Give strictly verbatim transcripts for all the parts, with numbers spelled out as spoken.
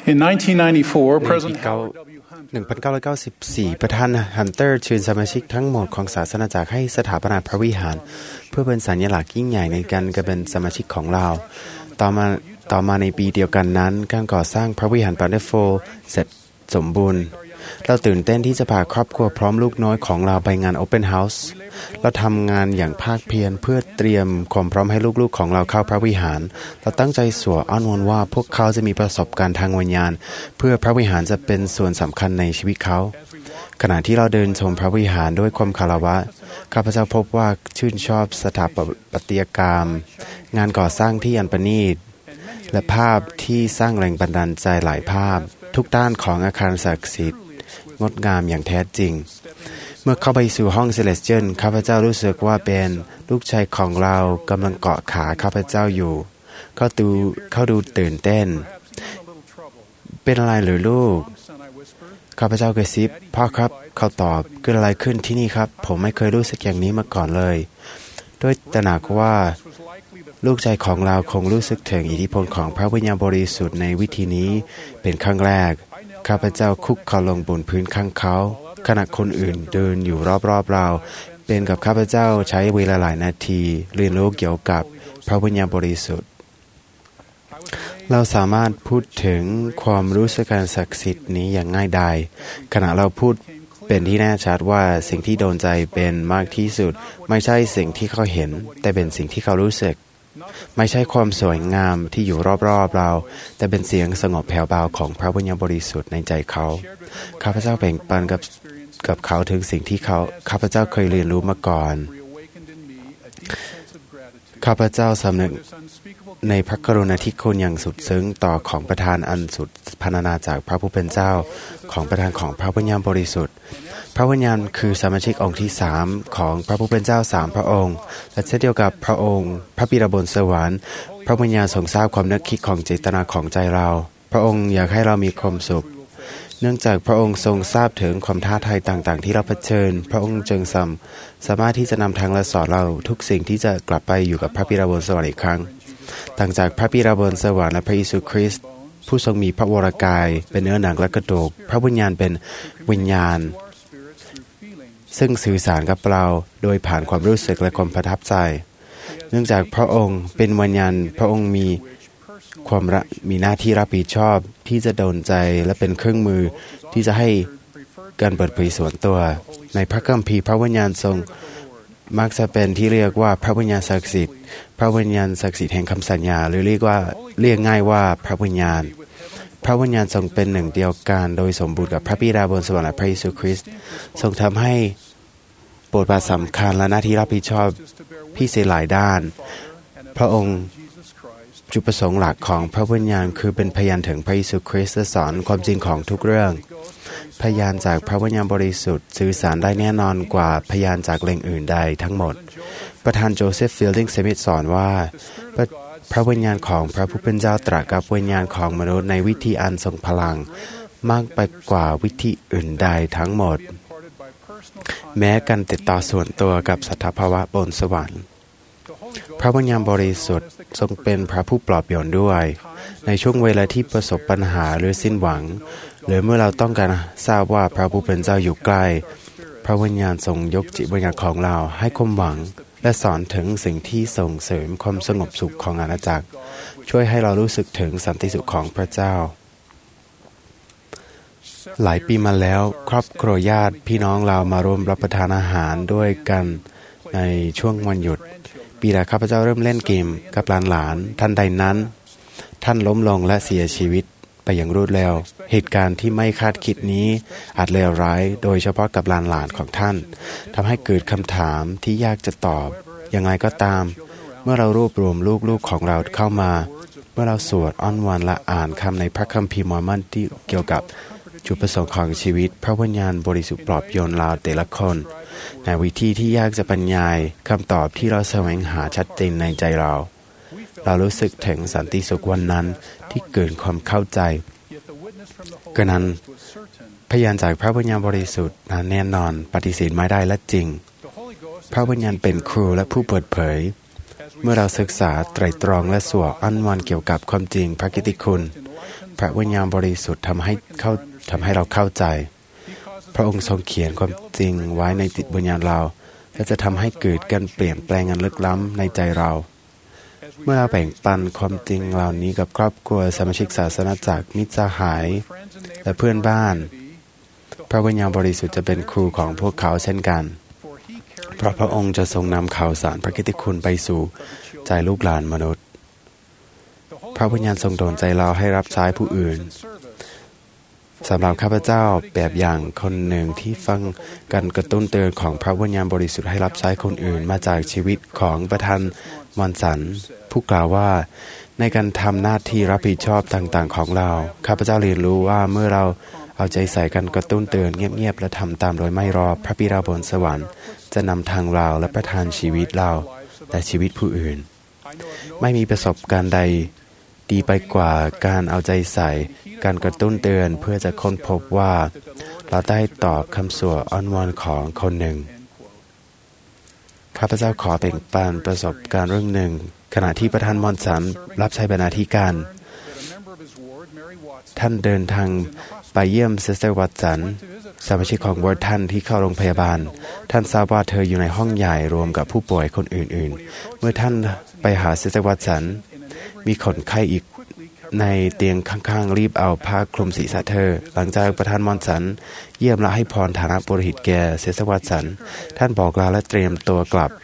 In nineteen ninety-four, ในปี President หนึ่งพันเก้าร้อยเก้าสิบสี่ ประธานฮันเตอร์เชิญสมาชิกทั้งหมดของศาสนาจักรให้สถาปนาพระวิหารเพื่อเป็นสัญลักษณ์ยิ่งใหญ่ในการกลายเป็นสมาชิกของเราต่อมาต่อมาในปีเดียวกันนั้นการก่อสร้างพระวิหารปาเดโฟเสร็จสมบูรณ์เราตื่นเต้นที่จะพาครอบครัวพร้อมลูกน้อยของเราไปงาน Open House เราทำงานอย่างภาคเพียรเพื่อเตรียมความพร้อมให้ลูกๆของเราเข้าพระวิหารเราตั้งใจสวดอ้อนวอนว่าพวกเขาจะมีประสบการณ์ทางวิญญาณเพื่อพระวิหารจะเป็นส่วนสำคัญในชีวิตเขาขณะที่เราเดินชมพระวิหารด้วยความคารวะข้าพเจ้าพบว่าชื่นชอบสถาปัตยกรรมงานก่อสร้างที่อันประณีตและภาพที่สร้างแรงบันดาลใจหลายภาพทุกด้านของอาคารศักดิ์สิทธิ์งดงามอย่างแท้จริงเมื่อเข้าไปสู่ห้องเซเลสเทียลข้าพเจ้ารู้สึกว่าเป็นลูกชายของเรากำลังเกาะขาข้าพเจ้าอยู่เขาดูเขาดูตื่นเต้นเป็นอะไรหรือลูกข้าพเจ้ากระซิบพ่อครับเขาตอบเกิดอะไรขึ้นที่นี่ครับผมไม่เคยรู้สึกอย่างนี้มาก่อนเลยด้วยตระหนักว่าลูกชายของเราคงรู้สึกถึงอิทธิพลของพระวิญญาณบริสุทธิ์ในวิธีนี้เป็นครั้งแรกข้าพเจ้าคุกเข่าลงบนพื้นข้างเขาขณะคนอื่นเดินอยู่รอบๆเราเป็นกับข้าพเจ้าใช้เวลาหลายนาทีเรียนรู้เกี่ยวกับพระวิญญาณบริสุทธิ์เราสามารถพูดถึงความรู้สึกการศักดิ์สิทธิ์นี้อย่างง่ายดายขณะเราพูดเป็นที่แน่ชัดว่าสิ่งที่โดนใจเป็นมากที่สุดไม่ใช่สิ่งที่เขาเห็นแต่เป็นสิ่งที่เขารู้สึกไม่ใช่ความสวยงามที่อยู่รอบๆเราแต่เป็นเสียงสงบแผ่วเบาของพระวิญญาณบริสุทธิ์ในใจเขาข้าพเจ้าแบ่งปันกับกับเขาถึงสิ่งที่เขาข้าพเจ้าเคยเรียนรู้มาก่อนข้าพเจ้าสำนึกในพระกรุณาธิคุณอย่างสุดซึ้งต่อของประทานอันสุดพรรณนาจากพระผู้เป็นเจ้าของประทานของพระวิญญาณบริสุทธิ์พระวิญญาณคือสมาชิกองค์ที่สามของพระผู้เป็นเจ้าสามพระองค์และเช่นเดียวกับพระองค์พระบิดาบนสวรรค์พระวิญญาณทรงทราบความนึกคิดของเจตนาของใจเราพระองค์อยากให้เรามีความสุขเนื่องจากพระองค์ทรงทราบถึงความท้าทายต่างๆที่เราเผชิญพระองค์จึงสามารถที่จะนำทางและสอนเราทุกสิ่งที่จะกลับไปอยู่กับพระบิดาบนสวรรค์อีกครั้งต่างจากพระบิดาบนสวรรค์และพระเยซูคริสต์ผู้ทรงมีพระวรกายเป็นเนื้อหนังและกระดูกพระวิญญาณเป็นวิญญาณซึ่งสื่อสารกับเราโดยผ่านความรู้สึกและความประทับใจเนื่องจากพระองค์เป็นวิญญาณพระองค์มีความมีหน้าที่รับผิดชอบที่จะโดนใจและเป็นเครื่องมือที่จะให้การเปิดเผยส่วนตัวในพระคัมภีร์พระวิญญาณทรงมักจะเป็นที่เรียกว่าพระวิญญาณศักดิ์สิทธิ์พระวิญญาณศักดิ์สิทธิ์แห่งคำสัญญาหรือเรียกว่าเรียกง่ายว่าพระวิญญาณพระวิญญาณทรงเป็นหนึ่งเดียวกันโดยสมบูรณ์กับพระบิดาบนสวรรค์และพระเยซูคริสต์ทรงทำให้บทบาทสำคัญและหน้าที่รับผิดชอบพิเศษหลายด้านพระองค์จุดประสงค์หลักของพระวิญญาณคือเป็นพยานถึงพระเยซูคริสต์และสอนความจริงของทุกเรื่องพยานจากพระวิญญาณบริสุทธิ์สื่อสารได้แน่นอนกว่าพยานจากแหล่งอื่นใดทั้งหมดประธานโจเซฟฟิลดิงสมิธสอนว่าพระวิญญาณของพระผู้เป็นเจ้าตรัสกับวิญญาณของมนุษย์ในวิธีอันทรงพลังมากไปกว่าวิธีอื่นใดทั้งหมดแม้การติดต่อส่วนตัวกับสถาภาวะบนสวรรค์พระวิญญาณบริสุทธิ์ทรงเป็นพระผู้ปลอบโยนด้วยในช่วงเวลาที่ประสบปัญหาหรือสิ้นหวังหรือเมื่อเราต้องการทราบว่าพระผู้เป็นเจ้าอยู่ใกล้พระวิญญาณทรงยกจิตวิญญาณของเราให้ความหวังและสอนถึงสิ่งที่ส่งเสริมความสงบสุขของอาณาจักรช่วยให้เรารู้สึกถึงสันติสุขของพระเจ้าหลายปีมาแล้วครอบครัวญาติพี่น้องเรามาร่วมรับประทานอาหารด้วยกันในช่วงวันหยุดปีแรกข้าพเจ้าเริ่มเล่นเกมกับหลานๆทันใดนั้นท่านล้มลงและเสียชีวิตไปอย่างรวดเร็วเหตุการณ์ที่ไม่คาดคิดนี้อาจเลวร้ายโดยเฉพาะกับหลานๆของท่านทำให้เกิดคำถามที่ยากจะตอบอย่างไรก็ตามเมื่อเรารวบรวมลูกๆของเราเข้ามาเมื่อเราสวดอ้อนวอนและอ่านคำในพระคัมภีร์มอร์มอนที่เกี่ยวกับจุดประสงค์ของชีวิตพระวิญญาณบริสุทธิ์ปลอบโยนเราแต่ละคนในวิธีที่ยากจะบรรยายคำตอบที่เราแสวงหาชัดเจนในใจเราเรารู้สึกถึงสันติสุขวันนั้นที่เกิดความเข้าใจกระนั้นพยานจากพระวิญญาณบริสุทธิ์นั้นแน่นอนปฏิเสธไม่ได้และจริงพระวิญญาณเป็นครูและผู้เปิดเผยเมื่อเราศึกษาไตร่ตรองและสวดอ้อนวอนเกี่ยวกับความจริงพระกิตติคุณพระวิญญาณบริสุทธิ์ทำให้เข้าทำให้เราเข้าใจพระองค์ทรงเขียนความจริงไว้ในจิตวิญญาณเราและจะทำให้เกิดการเปลี่ยนแปลงอันลึกล้ำในใจเราเมื่อเราแบ่งปันความจริงเหล่านี้กับครอบครัวสมาชิกศาสนาจักรมิตรสหายและเพื่อนบ้านพระวิญญาณบริสุทธิ์จะเป็นครูของพวกเขาเช่นกันเพราะพระองค์จะทรงนำข่าวสารพระกิตติคุณไปสู่ใจลูกหลานมนุษย์พระวิญญาณทรงโดนใจเราให้รับใช้ผู้อื่นสำหรับข้าพเจ้าแบบอย่างคนหนึ่งที่ฟังการกระตุ้นเตือนของพระวิญญาณบริสุทธิ์ให้รับใช้คนอื่นมาจากชีวิตของประธานมอนสันผู้กล่าวว่าในการทำหน้าที่รับผิดชอบต่างๆของเราข้าพเจ้าเรียนรู้ว่าเมื่อเราเอาใจใส่กันกระตุ้นเตือนเงียบๆและทำตามโดยไม่รอพระบิดาบนสวรรค์จะนำทางเราและประทานชีวิตเราและชีวิตผู้อื่นไม่มีประสบการณ์ใดดีไปกว่าการเอาใจใส่การกระตุ้นเตือนเพื่อจะค้นพบว่าเราได้ตอบคำสวดอ้อนวอนของคนหนึ่งข้าพเจ้าขอแบ่งปันประสบการณ์เรื่องหนึ่งขณะที่ประธานมอนสันรับใช้บรรณาธิการท่านเดินทางไปเยี่ยมซิสเตอร์วัตสันสมาชิกของวอร์ดท่านที่เข้าโรงพยาบาลท่านทราบว่าเธออยู่ในห้องใหญ่รวมกับผู้ป่วยคนอื่นๆเมื่อท่านไปหาซิสเตอร์วัตสันมีคนไข้อีกในเตียงข้างๆรีบเอาผ้าคลุมศีรษะเธอหลังจากประธานมอนสันเยี่ยมและให้พรฐานะปุโรหิตแก่ซิสเตอร์วัตสันท่านบอกลาและเตรียมตัวกลับ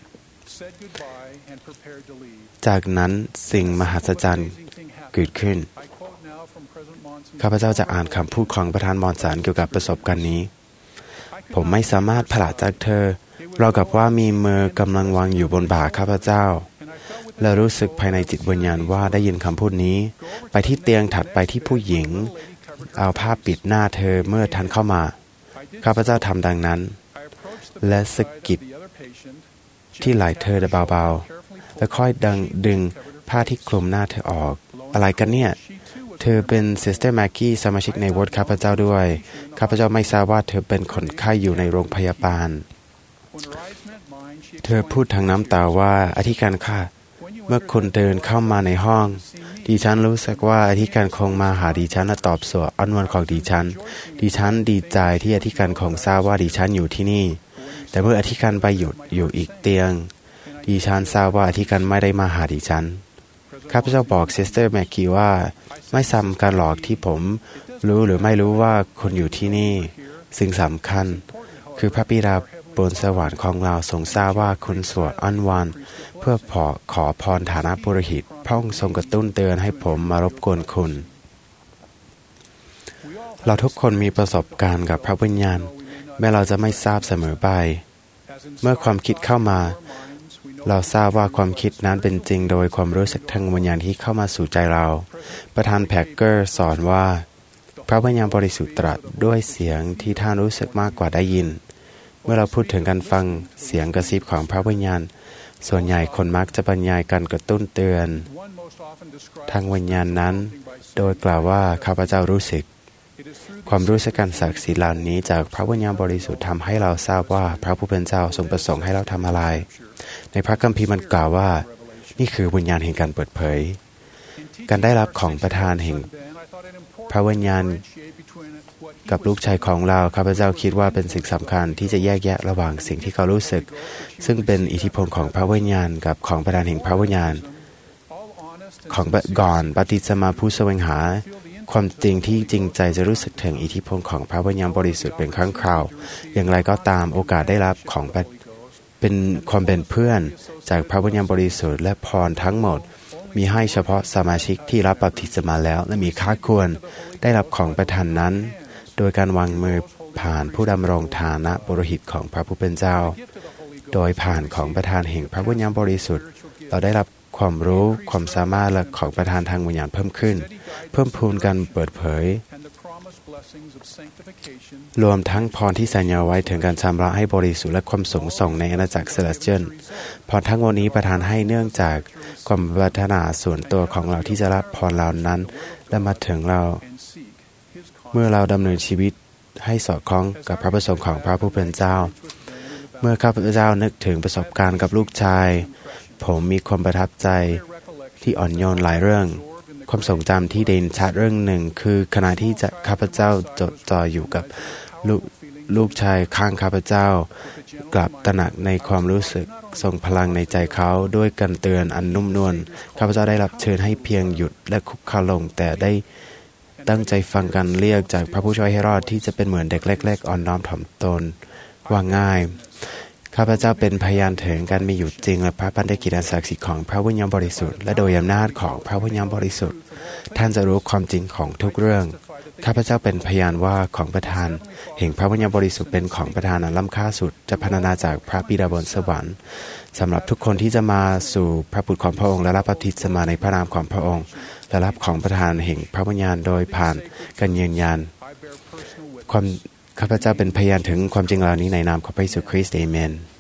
จากนั้นสิ่งมหัศจรรย์เกิดขึ้นข้าพเจ้าจะอ่านคำพูดของประธานมอนสันเกี่ยวกับประสบการณ์นี้ผมไม่สามารถผละจากเธอเรากับว่ามีมือกำลังวางอยู่บนบ่าข้าพเจ้าและรู้สึกภายในจิตวิญญาณว่าได้ยินคำพูดนี้ไปที่เตียงถัดไปที่ผู้หญิงเอาผ้าปิดหน้าเธอเมื่อท่านเข้ามาข้าพเจ้าทำดังนั้นและสะกิดที่ไหล่เธอเบาๆและค่อยดังดึงผ้าที่คลุมหน้าเธอออกอะไรกันเนี่ยเธอเป็นซิสเตอร์แม็กกี้สมาชิกในวอร์ดข้าพเจ้าด้วยข้าพเจ้าไม่ทราบว่าเธอเป็นคนไข้อยู่ในโรงพยาบาลเธอพูดทางน้ำตาว่าอธิการค่ะเมื่อคุณเดินเข้ามาในห้องดิฉันรู้สึกว่าอธิการคงมาหาดิฉันและตอบสวดอ้อนวอนของดิฉันดิฉันดีใจที่อธิการคงทราบว่าดิฉันอยู่ที่นี่แต่เมื่ออธิการไปหยุดอยู่อีกเตียงดิฉันทราบว่าอธิการไม่ได้มาหาดิฉันข้าพเจ้าบอกซิสเตอร์แม็กกี้ว่าไม่สำคัญหรอกที่ผมรู้หรือไม่รู้ว่าคุณอยู่ที่นี่สิ่งสำคัญคือพระบิดาบนสวรรค์ของเราทรงทราบว่าคุณสวดอ้อนวอนเพื่อขอขอพรฐานะปุโรหิตพระองค์ทรงกระตุ้นเตือนให้ผมมารบกวนคุณเราทุกคนมีประสบการณ์กับพระวิญญาณแม้เราจะไม่ทราบเสมอไปเมื่อความคิดเข้ามาเราทราบว่าความคิดนั้นเป็นจริงโดยความรู้สึกทางวิญญาณที่เข้ามาสู่ใจเราประธานแพ็กเกอร์สอนว่าพระวิญญาณบริสุทธิ์ตรัสด้วยเสียงที่ท่านรู้สึกมากกว่าได้ยินเมื่อเราพูดถึงการฟังเสียงกระซิบของพระวิญญาณส่วนใหญ่คนมักจะบรรยายการกระตุ้นเตือนทางวิญญาณนั้นโดยกล่าวว่าข้าพเจ้ารู้สึกความรู้สึกการศักดิ์สิทธิ์เหล่านี้จากพระวิญญาณบริสุทธิ์ทำให้เราทราบว่าพระผู้เป็นเจ้าทรงประสงค์ให้เราทำอะไรในพระคัมภีร์มันกล่าวว่านี่คือวิญญาณแห่งการเปิดเผยการได้รับของประทานแห่งพระวิญญาณกับลูกชายของเราข้าพเจ้าคิดว่าเป็นสิ่งสำคัญที่จะแยกแยะระหว่างสิ่งที่เขารู้สึกซึ่งเป็นอิทธิพลของพระวิญญาณกับของประทานแห่งพระวิญญาณของก่อนปฏิสมาผู้แสวงหาความจริงที่จริงใจจะรู้สึกถึงอิทธิพลของพระวิญญาณบริสุทธิ์เป็นครั้งคราวอย่างไรก็ตามโอกาสได้รับของเป็นความเป็นเพื่อนจากพระวิญญาณบริสุทธิ์และพรทั้งหมดมีให้เฉพาะสมาชิกที่รับบัพติศมาแล้วและมีค่าควรได้รับของประทานนั้นโดยการวางมือผ่านผู้ดำรงฐานะปุโรหิตของพระผู้เป็นเจ้าโดยผ่านของประทานแห่งพระวิญญาณบริสุทธิ์เราได้รับความรู้ความสามารถและของประทานทางวิญญาณเพิ่มขึ้นเพิ่มพูนการเปิดเผยรวมทั้งพรที่สัญญาไว้ถึงการชำระให้บริสุทธิ์และความสูงส่งในอาณาจักรเซเลสเทียลพรทั้งหมดนี้ประทานให้เนื่องจากความปรารถนาส่วนตัวของเราที่จะรับพรเหล่านั้นและมาถึงเราเมื่อเราดำเนินชีวิตให้สอดคล้องกับพระประสงค์ของพระผู้เป็นเจ้าเมื่อข้าพเจ้านึกถึงประสบการณ์กับลูกชายผมมีความประทับใจที่อ่อนโยนหลายเรื่องความทรงจำที่เด่นชัดเรื่องหนึ่งคือขณะที่จะข้าพเจ้าจดจ่ออยู่กับลูกลูกชายข้างข้าพเจ้ากลับตระหนักในความรู้สึกทรงพลังในใจเขาด้วยการเตือนอันนุ่มนวลข้าพเจ้าได้รับเชิญให้เพียงหยุดและคุกเข่าลงแต่ได้ตั้งใจฟังการเรียกจากพระผู้ช่วยให้รอดที่จะเป็นเหมือนเด็กเล็กๆอ่อนน้อมถ่อมตนว่าง่ายข้าพเจ้าเป็นพยานถึงการมีอยู่จริงและพระปัญญกิจอันศักดิ์สิทธิ์ของพระวิญญาณบริสุทธิ์และโดยอำนาจของพระวิญญาณบริสุทธิ์ท่านจะรู้ความจริงของทุกเรื่องข้าพเจ้าเป็นพยานว่าของประทานแห่งพระวิญญาณบริสุทธิ์เป็นของประทานอันล้ำค่าสุดจะพรรณนาจากพระบิดาบนสวรรค์สำหรับทุกคนที่จะมาสู่พระบุตรของพระองค์และรับบัพติศมาในพระนามของพระองค์และรับของประทานแห่งพระวิญญาณโดยผ่านการยืนยันความข้าพเจ้าเป็นพยานถึงความจริงเหล่านี้ในนามของพระเยซูคริสต์อาเมน